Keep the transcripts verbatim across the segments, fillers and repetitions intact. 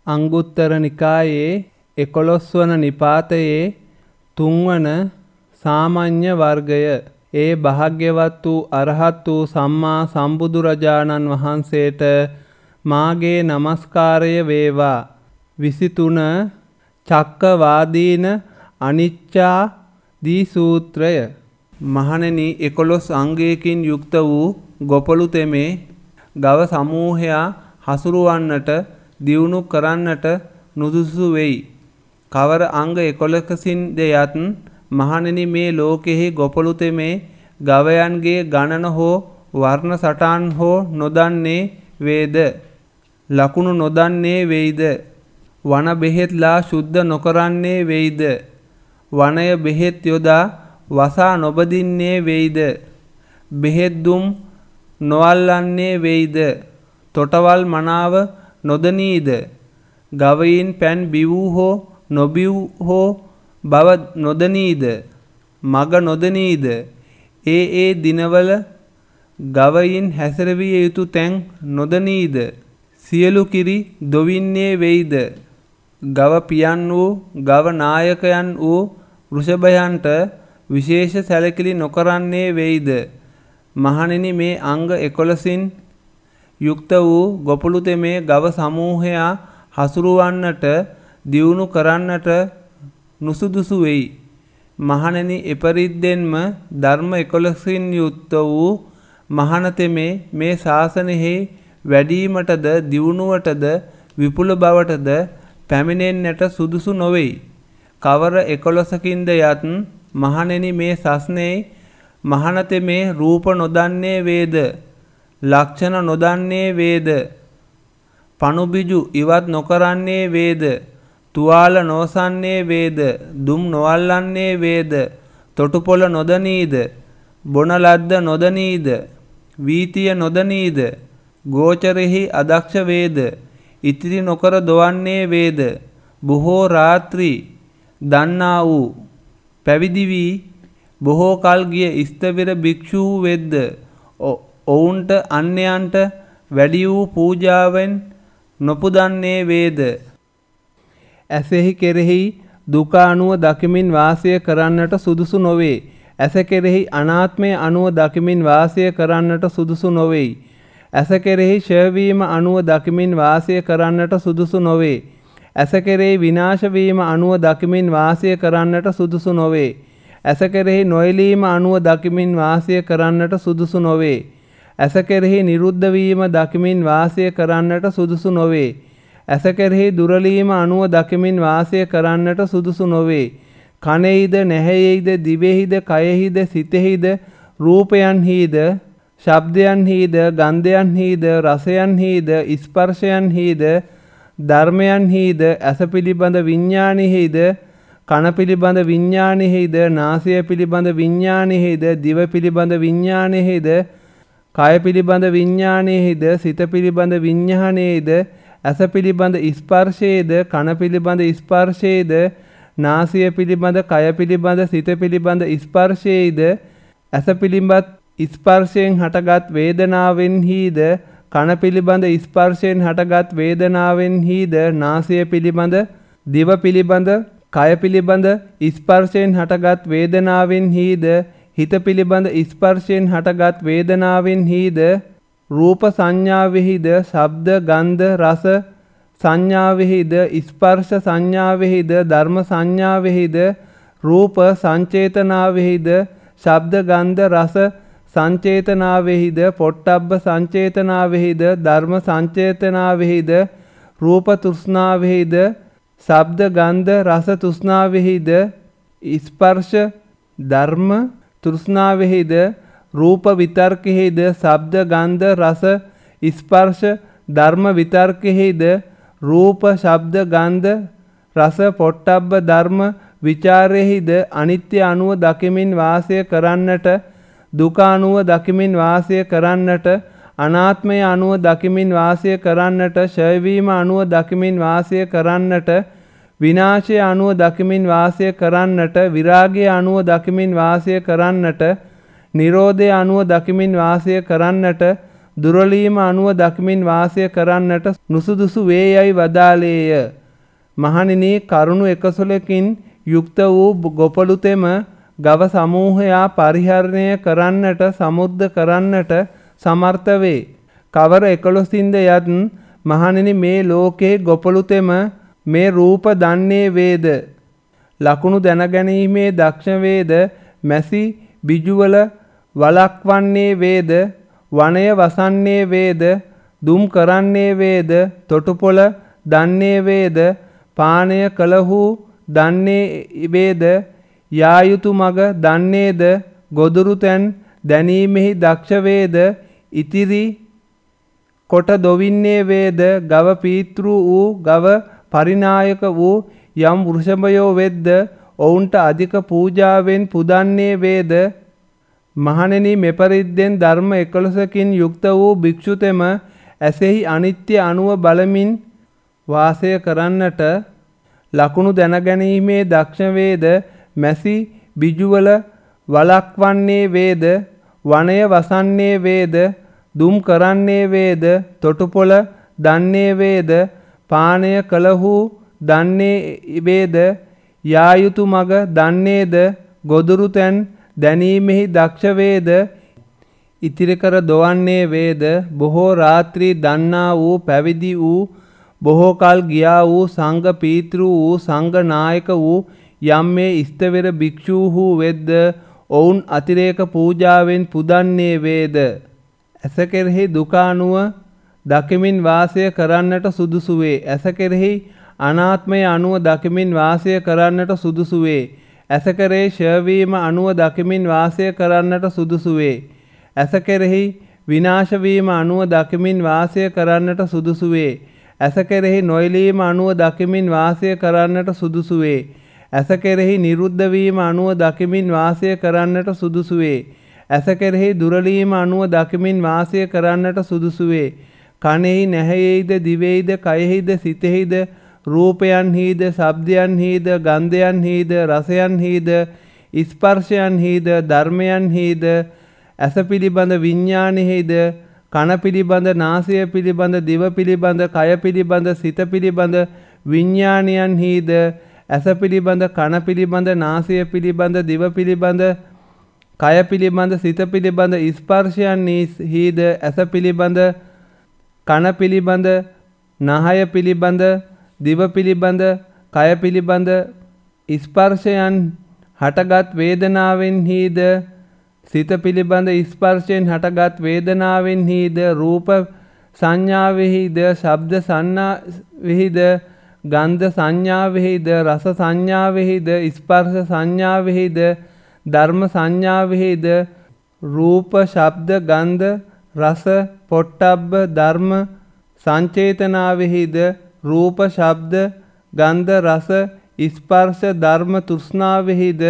අංගුත්තර නිකායේ එකොළොස් වන නිපාතයේ තුන්වන සාමාන්‍ය වර්ගය. ඒ භාග්‍යවත් වූ අරහත් වූ සම්මා සම්බුදුරජාණන් වහන්සේට මාගේ නමස්කාරය වේවා. විසිතුන චක්කවාදීන අනිච්චා දී සූත්‍රය. මහණෙනි, එකොළොස් අංගයකින් යුක්ත වූ ගොපළු තෙමේ ගව සමූහයා හසුරුවන්නට දියුණු කරන්නට නුදුසු වෙයි. කවර අංග එකොළකසින් දෙයත් මහණෙනි, මේ ලෝකෙහි ගොපළු තෙමේ ගවයන්ගේ ගණන හෝ වර්ණ සටහන් හෝ නොදන්නේ වේද? ලකුණු නොදන්නේ වෙයිද? වන බෙහෙත්ලා ශුද්ධ නොකරන්නේ වෙයිද? වනය බෙහෙත් යොදා වසා නොබදින්නේ වෙයිද? බෙහෙත් දුම් නොවල්ලන්නේ වෙයිද? තොටවල් මනාව නොදනීද? ගවයින් පැන් බිවූ හෝ නොබිවූ හෝ බව නොදනීද? මග නොදනීද? ඒ ඒ දිනවල ගවයින් හැසිරවිය යුතු තැන් නොදනීද? සියලු කිරි දොවින්නේ වෙයිද? ගව පියන් වූ ගව නායකයන් වූ වෘෂභයන්ට විශේෂ සැලකිලි නොකරන්නේ වෙයිද? මහණෙනි, මේ අංග එකොළසින් යුක්ත වූ ගොපළු තෙමේ ගව සමූහයා හසුරුවන්නට දියුණු කරන්නට නුසුදුසු වෙයි. මහණෙනි, එපරිද්දෙන්ම ධර්ම එකොළසින් යුක්ත වූ මහණ තෙමේ මේ ශාසනයෙහි වැඩීමටද දියුණුවටද විපුල බවටද පැමිණෙන්නට සුදුසු නොවෙයි. කවර එකොළසකින්ද යත් මහණෙනි, මේ සස්නේ මහණ තෙමේ රූප නොදන්නේ වේද? ලක්ෂණ නොදන්නේ වේද? පණුබිජු ඉවත් නොකරන්නේ වේද? තුවාල නොසන්නේ වේද? දුම් නොවල්ලන්නේ වේද? තොටුපොළ නොදනීද? බොන ලද්ද නොදනීද? වීතිය නොදනීද? ගෝචරෙහි අදක්ෂ වේද? ඉතිරි නොකර දොවන්නේ වේද? බොහෝ රාත්‍රී දන්නා වූ පැවිදි වී බොහෝ කල් ගිය ස්ථවිර භික්ෂූ වෙද්ද ඔවුන්ට අන්‍යයන්ට වැඩි වූ පූජාවෙන් නොපුදන්නේ වේද? ඇසෙහි කෙරෙහි දුක අනුව දකිමින් වාසය කරන්නට සුදුසු නොවේ. ඇස කෙරෙහි අනාත්මය අනුව දකිමින් වාසය කරන්නට සුදුසු නොවේ. ඇස කෙරෙහි ක්ෂයවීම අනුව දකිමින් වාසය කරන්නට සුදුසු නොවේ. ඇස කෙරෙහි විනාශ වීම අනුව දකිමින් වාසය කරන්නට සුදුසු නොවේ. ඇස කෙරෙහි නොයලීම අනුව දකිමින් වාසය කරන්නට සුදුසු නොවේ. ඇස කෙරෙහි නිරුද්ධ වීම දකිමින් වාසය කරන්නට සුදුසු නොවේ. ඇස කෙරෙහි දුරලීම අනුව දකිමින් වාසය කරන්නට සුදුසු නොවේ. කනෙහිද, නැහැයෙහිද, දිවෙහිද, කයෙහිද, සිතෙහිද, රූපයන්හිද, ශබ්දයන්හිද, ගන්ධයන්හිද, රසයන්හිද, ස්පර්ශයන්හිද, ධර්මයන්හිද, ඇස පිළිබඳ විඥානෙහිද, කන පිළිබඳ විඥානෙහිද, නාසය පිළිබඳ විඥානෙහිද, දිව පිළිබඳ විඥානෙහිද, කය පිළිබඳ විඥානෙහිද, සිත පිළිබඳ විඥානෙහිද, ඇස පිළිබඳ ස්පර්ශයේද, කන පිළිබඳ ස්පර්ශයේද, නාසය පිළිබඳ, කය පිළිබඳ, සිත පිළිබඳ ස්පර්ශයේද, ඇස පිළිබඳ ස්පර්ශයෙන් හටගත් වේදනාවෙන්හිද, කන පිළිබඳ ස්පර්ශයෙන් හටගත් වේදනාවෙන්හිද, නාසය පිළිබඳ, දිව පිළිබඳ, කය පිළිබඳ ස්පර්ශයෙන් හටගත් වේදනාවෙන්හිද, හිත පිළිබඳ ස්පර්ශයෙන් හටගත් වේදනාවෙන්හිද, රූප සංඥාවෙහිද, ශබ්ද, ගන්ධ, රස සංඥාවෙහිද, ස්පර්ශ සංඥාවෙහිද, ධර්ම සංඥාවෙහිද, රූප සංචේතනාවෙහිද, ශබ්ද, ගන්ධ, රස සංචේතනාවෙහිද, පොට්ටබ්බ සංචේතනාවෙහිද, ධර්ම සංචේතනාවෙහිද, රූප තෘෂ්ණාවෙහිද, ශබ්ද, ගන්ධ, රස තෘෂ්ණාවෙහිද, ස්පර්ශ ධර්ම තෘෂ්ණාවෙහිද, රූප විතර්කෙහිද, ශබ්ද, ගන්ධ, රස ස්පර්ශ ධර්ම විතර්කෙහිද, රූප, ශබ්ද, ගන්ධ, රස, පොට්ටබ්බ ධර්ම විචාරෙහිද අනිත්‍ය අනුව දකිමින් වාසය කරන්නට, දුක අනුව දකිමින් වාසය කරන්නට, අනාත්මය අනුව දකිමින් වාසය කරන්නට, ක්ෂයවීම අනුව දකිමින් වාසය කරන්නට, විනාශය අනුව දකිමින් වාසය කරන්නට, විරාගය අනුව දකිමින් වාසය කරන්නට, නිරෝධය අනුව දකිමින් වාසය කරන්නට, දුරලීම අනුව දකිමින් වාසය කරන්නට නුසුදුසු වේ යයි වදාළේය. මහණෙනි, කරුණු එකසොලකින් යුක්ත වූ ගොපලුතෙම ගව සමූහයා පරිහරණය කරන්නට සමුද්ද කරන්නට සමර්ථ වේ. කවර එකොළොසින්ද යත් මහණෙනි, මේ ලෝකේ ගොපලුතෙම මේ රූප දන්නේ වේද? ලකුණු දැනගැනීමේ දක්ෂ වේද? මැසි බිජුවල වලක්වන්නේ වේද? වනය වසන්නේ වේද? දුම් කරන්නේ වේද? තොටුපොළ දන්නේ වේද? පානය කළහු දන්නේ වේද? යා යුතු මග දන්නේද? ගොදුරු තැන් දැනීමෙහි දක්ෂ වේද? ඉතිරි කොට දොවින්නේ වේද? ගව පීතෘ වූ ගව පරිනායක වූ යම් වෘෂභයෝ වෙද්ද ඔවුන්ට අධික පූජාවෙන් පුදන්නේ වේද? මහණෙනි, මෙපරිද්දෙන් ධර්ම එකොළොසකින් යුක්ත වූ භික්ෂුතෙම ඇසෙහි අනිත්‍ය අනුව බලමින් වාසය කරන්නට ලකුණු දැනගැනීමේ දක්ෂ වේද? මැසි බිජුවල වලක්වන්නේ වේද? වනය වසන්නේ වේද? දුම් කරන්නේ වේද? තොටුපොළ දන්නේ වේද? පානය කළහු දන්නේ වේද? යා යුතු මග දන්නේද? ගොදුරු තැන් දැනීමෙහි දක්ෂ වේද? ඉතිරි කර දොවන්නේ වේද? බොහෝ රාත්‍රී දන්නා වූ පැවිදි වූ බොහෝ කල් ගියා වූ සංඝ පීතෘ වූ සංඝ නායක වූ යම් මේ ස්ථවිර භික්ෂූහු වෙද්ද ඔවුන් අතිරේක පූජාවෙන් පුදන්නේ වේද? ඇස කෙරෙහි දුක අනුව දකිමින් වාසය කරන්නට සුදුසු වේ. ඇස කෙරෙහි අනාත්මය අනුව දකිමින් වාසය කරන්නට සුදුසු වේ. ඇස කෙරෙහි ඡයවීම අනුව දකිමින් වාසය කරන්නට සුදුසු වේ. ඇස කෙරෙහි විනාශ වීම අනුව දකිමින් වාසය කරන්නට සුදුසු වේ. ඇස කෙරෙහි නොයලීම අනුව දකිමින් වාසය කරන්නට සුදුසු වේ. ඇස කෙරෙහි නිරුද්ධ වීම අනුව දකිමින් වාසය කරන්නට සුදුසු වේ. ඇස කෙරෙහි දුරලීම අනුව දකිමින් වාසය කරන්නට සුදුසු වේ. කනෙහි නැහැයේද දිවෙහිද කයෙහිද සිතෙහිද රූපයන්හිද ශබ්දයන්හිද ගන්ධයන්හිද රසයන්හිද ස්පර්ශයන්හිද ධර්මයන්හිද ඇස පිළිබඳ විඥානෙහිද කන පිළිබඳ නාසය පිළිබඳ දිව පිළිබඳ කය පිළිබඳ සිත පිළිබඳ විඥානයන්හිද ඇස පිළිබඳ කන පිළිබඳ නාසය පිළිබඳ දිව පිළිබඳ කය පිළිබඳ සිත පිළිබඳ ස්පර්ශයන්හිද ඇස පිළිබඳ කන පිළිබඳ නහය පිළිබඳ දිව පිළිබඳ කය පිළිබඳ ස්පර්ශයන් හටගත් වේදනාවෙන්හිද සිත පිළිබඳ ස්පර්ශයෙන් හටගත් වේදනාවෙන්හිද රූප සංඥාවෙහිද ශබ්ද සංඥාවෙහිද ගන්ධ සංඥාවෙහිද රස සංඥාවෙහිද ස්පර්ශ සංඥාවෙහිද ධර්ම සංඥාවෙහිද රූප ශබ්ද ගන්ධ රස පොට්ටබ්බ ධර්ම සංචේතනාවෙහිද රූප ශබ්ද ගන්ධ රස ස්පර්ශ ධර්ම තෘෂ්ණාවෙහිද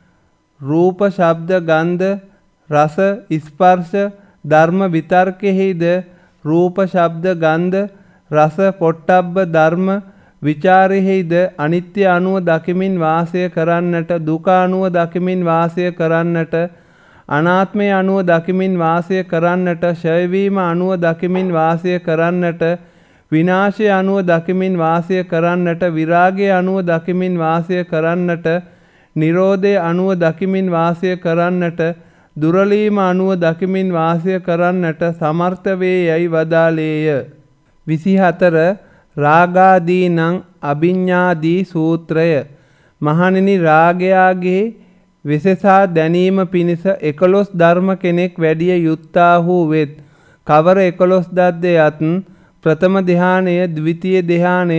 රූප ශබ්ද ගන්ධ රස ස්පර්ශ ධර්ම විතර්කෙහිද රූප ශබ්ද ගන්ධ රස පොට්ටබ්බ ධර්ම විචාරෙහිද අනිත්‍ය අනුව දකිමින් වාසය කරන්නට දුක අනුව දකිමින් වාසය කරන්නට අනාත්මය අනුව දකිමින් වාසය කරන්නට ක්ෂය වීම අනුව දකිමින් වාසය කරන්නට විනාශය අනුව දකිමින් වාසය කරන්නට විරාගය අනුව දකිමින් වාසය කරන්නට නිරෝධය අනුව දකිමින් වාසය කරන්නට දුරලීම අනුව දකිමින් වාසය කරන්නට සමර්ථ වේ යයි වදාළේය. විසිහතර රාගාදීනං අභිඤ්ඤාදී සූත්‍රය. මහණෙනි, රාගයාගේ විශේෂා දැනීම පිණිස එකොළොස් ධර්ම කෙනෙක් වැඩිය යුත්තාහු වෙත්. කවර එකොළොස් දද්ද යත් ප්‍රථම ධ්‍යානය, ද්විතීය ධ්‍යානය,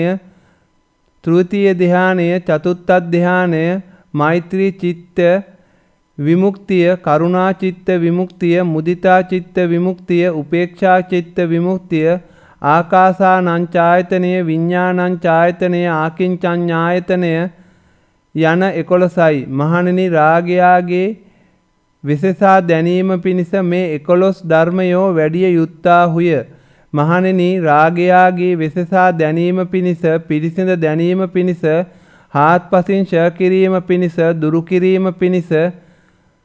තෘතීය ධ්‍යානය, චතුත්ථ ධ්‍යානය, මෛත්‍රී චිත්ත විමුක්තිය, කරුණා චිත්ත විමුක්තිය, මුදිතා චිත්ත විමුක්තිය, උපේක්ෂා චිත්ත විමුක්තිය, ආකාසානං ඡායතනය, විඥානං ඡායතනය, ආකින්චඤ්ඤායතනය යන එකොළොසයි. මහණෙනි, රාගයාගේ විශේෂා දැනීම පිණිස මේ එකොළොස් ධර්මයෝ වැඩිය යුත්තාහුය. මහණෙනි, රාගයාගේ විශේෂා දැනීම පිණිස පිරිසිඳ දැනීම පිණිස හාත්පසින් ක්ෂය කිරීම පිණිස දුරු කිරීම පිණිස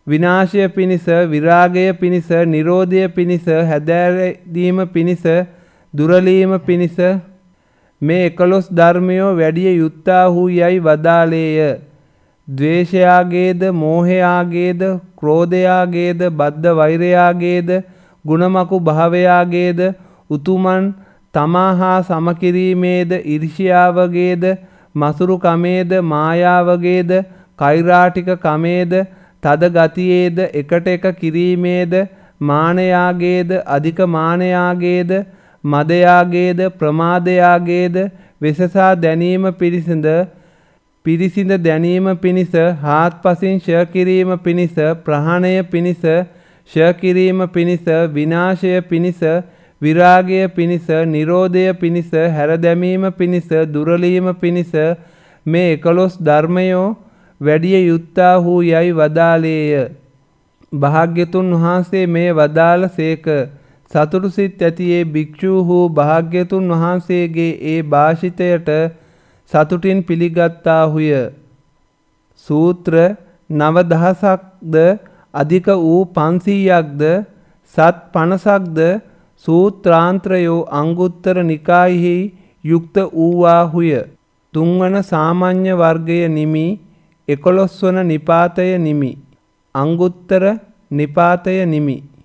විනාශය පිණිස, විරාගය පිණිස, නිරෝධය පිණිස, හැදෑරීම පිණිස, දුරලීම පිණිස මේ එකොළොස් ධර්මයෝ වැඩිය යුත්තාහු යයි වදාළේය. ද්වේෂයාගේද, මෝහයාගේද, ක්‍රෝධයාගේද, බද්ධ වෛරයාගේද, ගුණමකු භාවයාගේද, උතුමන් තමා හා සමකිරීමේද, ඉරිෂියාවගේද, මසුරු කමේද, මායාවගේද, කෛරාටික කමේද, තද ගතියේද, එකට එක කිරීමේද, මානයාගේද, අධික මානයාගේද, මදයාගේද, ප්‍රමාදයාගේද, වෙසසා දැනීම පිරිසිඳ පිරිසිඳ දැනීම පිණිස, හාත්පසින් ෂය කිරීම පිණිස, ප්‍රහාණය පිණිස, ෂය කිරීම පිණිස, විනාශය පිණිස, විරාගය පිණිස, නිරෝධය පිණිස, හැරදැමීම පිණිස, දුරලීම පිණිස මේ එකොළොස් ධර්මයෝ වැඩිය යුත්තාහු යයි වදාළේය. භාග්‍යතුන් වහන්සේ මේ වදාළ සේක. සතුටු සිත් ඇති ඒ භික්ෂූහු භාග්‍යතුන් වහන්සේගේ ඒ භාෂිතයට සතුටින් පිළිගත්තාහුය. සූත්‍ර නවදහසක්ද අධික වූ පන්සීයක්ද සත් පනසක්ද සූත්‍රාන්ත්‍රයෝ අංගුත්තර නිකායෙහි යුක්ත වූවාහුය. තුන්වන සාමාන්‍ය වර්ගය නිමි, එකොළොස්වන නිපාතය නිමි, අංගුත්තර නිපාතය නිමි.